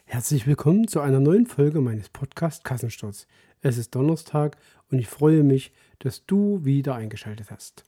Herzlich willkommen zu einer neuen Folge meines Podcasts Kassensturz. Es ist Donnerstag und ich freue mich, dass du wieder eingeschaltet hast.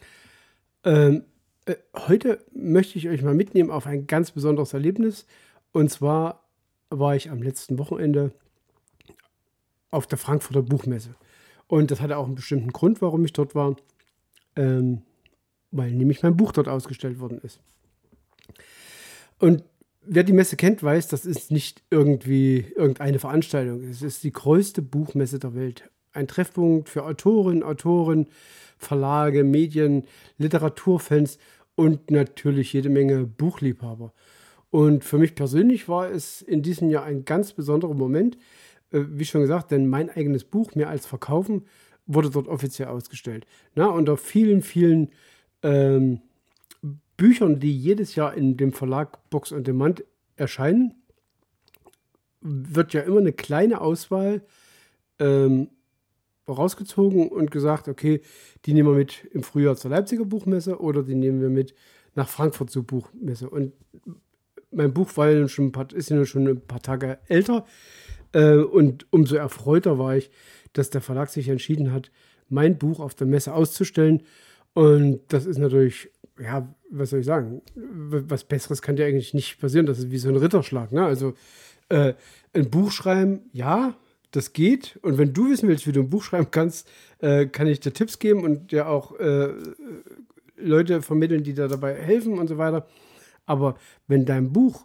Heute möchte ich euch mal mitnehmen auf ein ganz besonderes Erlebnis. Und zwar war ich am letzten Wochenende auf der Frankfurter Buchmesse. Und das hatte auch einen bestimmten Grund, warum ich dort war, ähm, weil nämlich mein Buch dort ausgestellt worden ist. Und wer die Messe kennt, weiß, das ist nicht irgendwie irgendeine Veranstaltung. Es ist die größte Buchmesse der Welt. Ein Treffpunkt für Autorinnen, Autoren, Verlage, Medien, Literaturfans und natürlich jede Menge Buchliebhaber. Und für mich persönlich war es in diesem Jahr ein ganz besonderer Moment, wie schon gesagt, denn mein eigenes Buch, Mehr als Verkaufen, wurde dort offiziell ausgestellt. Na, unter vielen, vielen ähm, Büchern, die jedes Jahr in dem Verlag Box on Demand erscheinen, wird ja immer eine kleine Auswahl ähm, rausgezogen und gesagt, okay, die nehmen wir mit im Frühjahr zur Leipziger Buchmesse oder die nehmen wir mit nach Frankfurt zur Buchmesse. Und mein Buch war ja schon ist ja schon ein paar Tage älter und umso erfreuter war ich, dass der Verlag sich entschieden hat, mein Buch auf der Messe auszustellen. Und das ist natürlich, ja, was soll ich sagen, was Besseres kann dir eigentlich nicht passieren. Das ist wie so ein Ritterschlag. Ne? Also ein Buch schreiben, ja, das geht. Und wenn du wissen willst, wie du ein Buch schreiben kannst, kann ich dir Tipps geben und dir auch Leute vermitteln, die dir dabei helfen und so weiter. Aber wenn dein Buch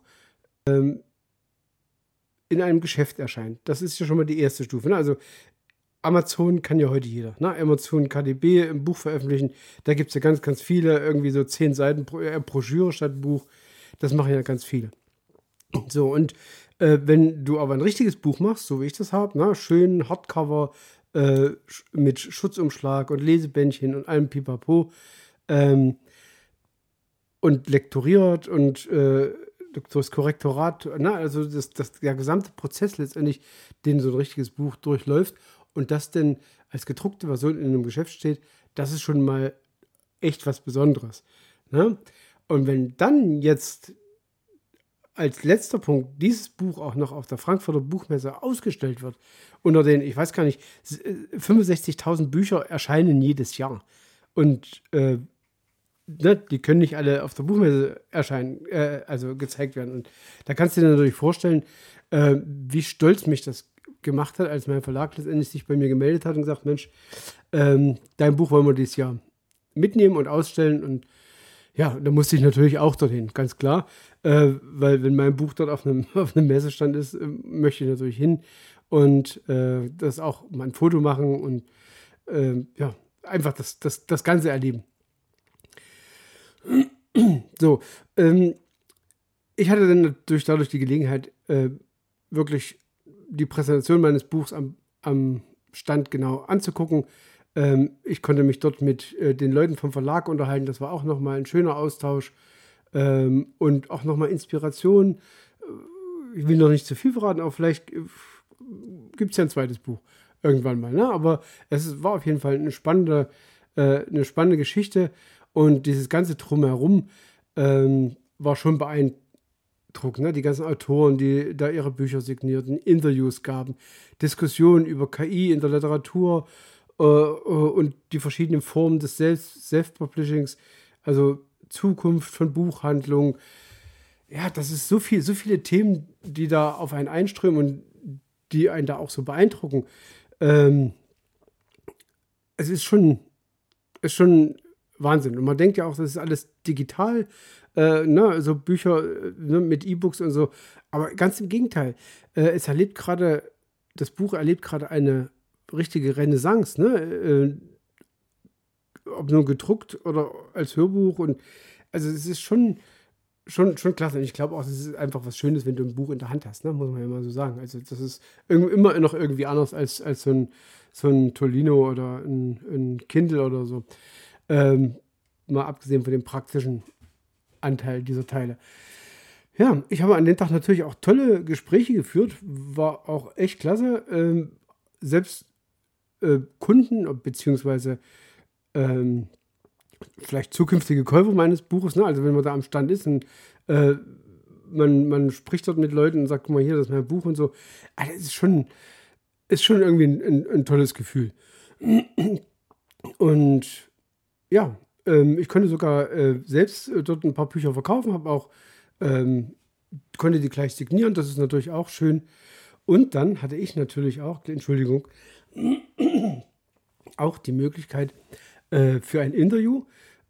in einem Geschäft erscheint, das ist ja schon mal die erste Stufe. Ne? Also Amazon kann ja heute jeder. Ne? Amazon KDB im Buch veröffentlichen. Da gibt es ja ganz, ganz viele, irgendwie so 10 Seiten Broschüre statt Buch. Das machen ja ganz viele. So, und wenn du aber ein richtiges Buch machst, so wie ich das habe, ne? Schön Hardcover mit Schutzumschlag und Lesebändchen und allem Pipapo ähm, und lektoriert und das Korrektorat, ne? Also der gesamte Prozess letztendlich, den so ein richtiges Buch durchläuft und das denn als gedruckte Version in einem Geschäft steht, das ist schon mal echt was Besonderes. Ne? Und wenn dann jetzt als letzter Punkt dieses Buch auch noch auf der Frankfurter Buchmesse ausgestellt wird, unter den, ich weiß gar nicht, 65.000 Bücher erscheinen jedes Jahr. Und ne, die können nicht alle auf der Buchmesse erscheinen, also gezeigt werden. Und da kannst du dir natürlich vorstellen, wie stolz mich das gemacht hat, als mein Verlag letztendlich sich bei mir gemeldet hat und gesagt, Mensch, dein Buch wollen wir dieses Jahr mitnehmen und ausstellen. Und ja, da musste ich natürlich auch dorthin, ganz klar. Weil wenn mein Buch dort auf einem, auf einem Messestand ist, möchte ich natürlich hin und das auch mal ein Foto machen und ja, einfach das Ganze erleben. So, ich hatte dann natürlich dadurch die Gelegenheit, wirklich die Präsentation meines Buchs am Stand genau anzugucken. Ich konnte mich dort mit den Leuten vom Verlag unterhalten. Das war auch nochmal ein schöner Austausch und auch nochmal Inspiration. Ich will noch nicht zu viel verraten, aber vielleicht gibt es ja ein zweites Buch irgendwann mal. Ne? Aber war auf jeden Fall eine spannende Geschichte und dieses ganze Drumherum war schon beeindruckend. Ne? Die ganzen Autoren, die da ihre Bücher signierten, Interviews gaben, Diskussionen über KI in der Literatur und die verschiedenen Formen des Self-Publishings, also Zukunft von Buchhandlung. Ja, das ist so viele Themen, die da auf einen einströmen und die einen da auch so beeindrucken. Ähm, es ist schon Wahnsinn. Und man denkt ja auch, das ist alles digital, ne, also Bücher ne, mit E-Books und so. Aber ganz im Gegenteil. Das Buch erlebt gerade eine richtige Renaissance, ne? Ob nur gedruckt oder als Hörbuch. Und also es ist schon klasse. Und ich glaube auch, es ist einfach was Schönes, wenn du ein Buch in der Hand hast, ne? Muss man ja mal so sagen. Also das ist immer noch irgendwie anders als so ein Tolino oder ein Kindle oder so. Ähm, Mal abgesehen von dem praktischen Anteil dieser Teile. Ja, ich habe an dem Tag natürlich auch tolle Gespräche geführt, war auch echt klasse. Selbst Kunden beziehungsweise ähm, vielleicht zukünftige Käufer meines Buches, ne? Also wenn man da am Stand ist und man spricht dort mit Leuten und sagt, guck mal hier, das ist mein Buch und so. Das ist schon irgendwie ein tolles Gefühl. Und ja, ich konnte sogar selbst dort ein paar Bücher verkaufen, habe auch konnte die gleich signieren, das ist natürlich auch schön. Und dann hatte ich natürlich auch, Entschuldigung, auch die Möglichkeit für ein Interview.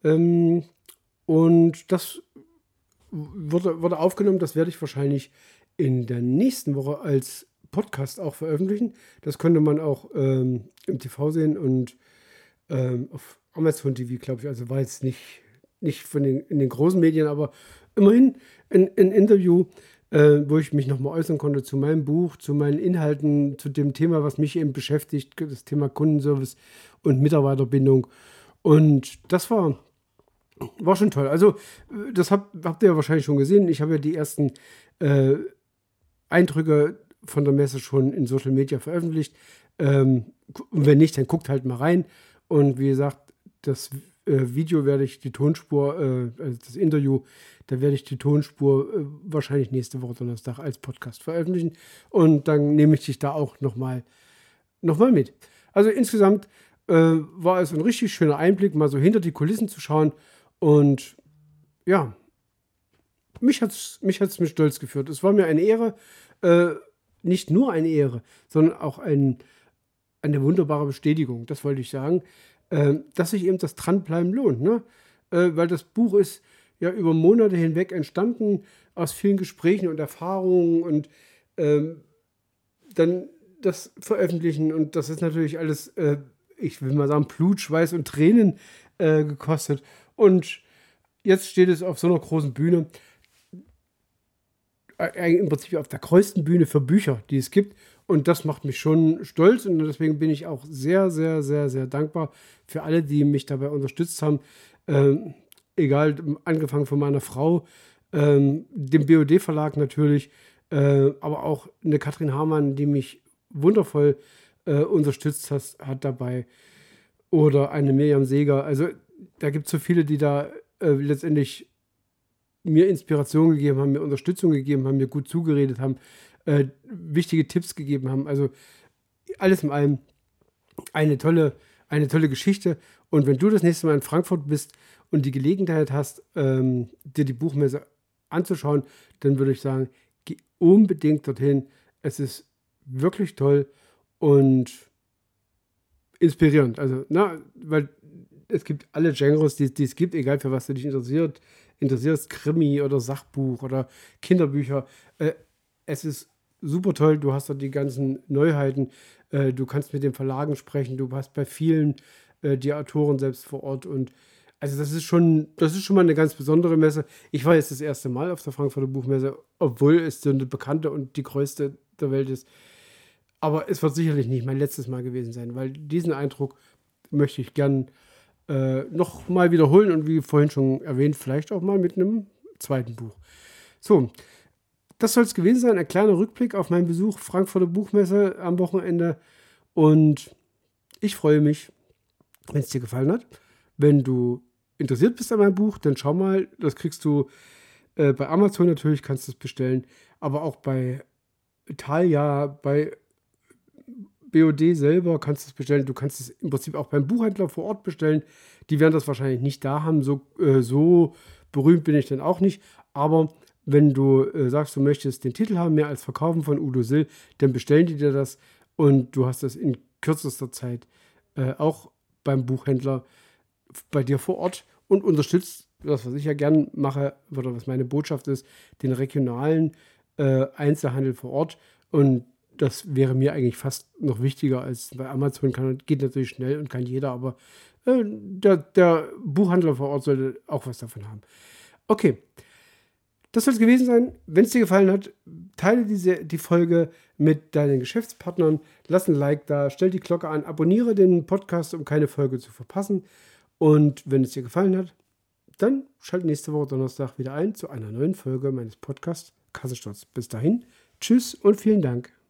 Und das wurde aufgenommen, das werde ich wahrscheinlich in der nächsten Woche als Podcast auch veröffentlichen. Das könnte man auch im TV sehen und auf Amazon TV, glaube ich. Also war jetzt nicht in den großen Medien, aber immerhin ein Interview, wo ich mich nochmal äußern konnte zu meinem Buch, zu meinen Inhalten, zu dem Thema, was mich eben beschäftigt, das Thema Kundenservice und Mitarbeiterbindung. Und das war schon toll. Also, das habt ihr ja wahrscheinlich schon gesehen. Ich habe ja die ersten Eindrücke von der Messe schon in Social Media veröffentlicht. Und wenn nicht, dann guckt halt mal rein. Und wie gesagt, das Video werde ich die Tonspur, also das Interview, da werde ich die Tonspur wahrscheinlich nächste Woche Donnerstag als Podcast veröffentlichen. Und dann nehme ich dich da auch nochmal mit. Also insgesamt war es ein richtig schöner Einblick, mal so hinter die Kulissen zu schauen. Und ja, mich hat's mit Stolz geführt. Es war mir eine Ehre, nicht nur eine Ehre, sondern auch eine wunderbare Bestätigung, das wollte ich sagen, dass sich eben das Dranbleiben lohnt. Ne? Weil das Buch ist ja über Monate hinweg entstanden, aus vielen Gesprächen und Erfahrungen und dann das Veröffentlichen. Und das ist natürlich alles, ich will mal sagen, Blut, Schweiß und Tränen gekostet. Und jetzt steht es auf so einer großen Bühne, im Prinzip auf der größten Bühne für Bücher, die es gibt. Und das macht mich schon stolz. Und deswegen bin ich auch sehr, sehr, sehr, sehr dankbar für alle, die mich dabei unterstützt haben. Egal, angefangen von meiner Frau, dem BOD-Verlag natürlich, aber auch eine Katrin Hamann, die mich wundervoll unterstützt hat dabei. Oder eine Miriam Seeger. Also da gibt es so viele, die da letztendlich mir Inspiration gegeben haben, mir Unterstützung gegeben haben, mir gut zugeredet haben, wichtige Tipps gegeben haben. Also alles in allem eine tolle Geschichte. Und wenn du das nächste Mal in Frankfurt bist und die Gelegenheit hast, dir die Buchmesse anzuschauen, dann würde ich sagen, geh unbedingt dorthin. Es ist wirklich toll und inspirierend. Also, weil es gibt alle Genres, die es gibt, egal für was du dich interessierst, Krimi oder Sachbuch oder Kinderbücher. Es ist super toll, du hast dort die ganzen Neuheiten, du kannst mit den Verlagen sprechen, du hast bei vielen die Autoren selbst vor Ort und also das ist schon mal eine ganz besondere Messe. Ich war jetzt das erste Mal auf der Frankfurter Buchmesse, obwohl es so eine bekannte und die größte der Welt ist. Aber es wird sicherlich nicht mein letztes Mal gewesen sein, weil diesen Eindruck möchte ich gern noch mal wiederholen und wie vorhin schon erwähnt, vielleicht auch mal mit einem zweiten Buch. So, das soll es gewesen sein. Ein kleiner Rückblick auf meinen Besuch Frankfurter Buchmesse am Wochenende. Und ich freue mich, wenn es dir gefallen hat. Wenn du interessiert bist an meinem Buch, dann schau mal. Das kriegst du bei Amazon natürlich, kannst du es bestellen. Aber auch bei Thalia, bei BOD selber kannst du es bestellen. Du kannst es im Prinzip auch beim Buchhändler vor Ort bestellen. Die werden das wahrscheinlich nicht da haben. So berühmt bin ich dann auch nicht. Aber wenn du sagst, du möchtest den Titel haben, mehr als Verkaufen von Udo Sill, dann bestellen die dir das und du hast das in kürzester Zeit auch beim Buchhändler bei dir vor Ort und unterstützt, das was ich ja gern mache, oder was meine Botschaft ist, den regionalen Einzelhandel vor Ort. Und das wäre mir eigentlich fast noch wichtiger als bei Amazon. Geht natürlich schnell und kann jeder, aber der Buchhandler vor Ort sollte auch was davon haben. Okay, das soll es gewesen sein. Wenn es dir gefallen hat, teile die Folge mit deinen Geschäftspartnern, lass ein Like da, stell die Glocke an, abonniere den Podcast, um keine Folge zu verpassen. Und wenn es dir gefallen hat, dann schalt nächste Woche Donnerstag wieder ein zu einer neuen Folge meines Podcasts Kassensturz. Bis dahin, tschüss und vielen Dank.